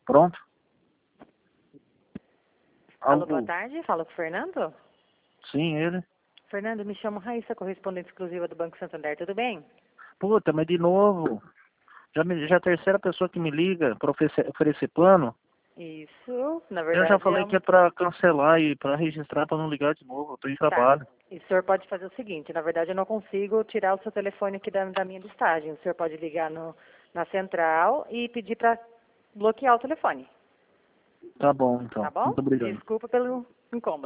Pronto? Alô, boa tarde. Fala com o Fernando? Sim, ele. Fernando, me chamo Raíssa, correspondente exclusiva do Banco Santander. Tudo bem? Puta, mas de novo. Já é a terceira pessoa que me liga para oferecer plano. Isso, na Eu já verdade falei que é para cancelar e para registrar para não ligar de novo. Eu tô em Tá. trabalho. E o senhor pode fazer o seguinte, na verdade eu não consigo tirar o seu telefone aqui da minha listagem. O senhor pode ligar na central e pedir para bloquear o telefone. Tá bom, então. Tá bom? Muito obrigado. Desculpa pelo incômodo.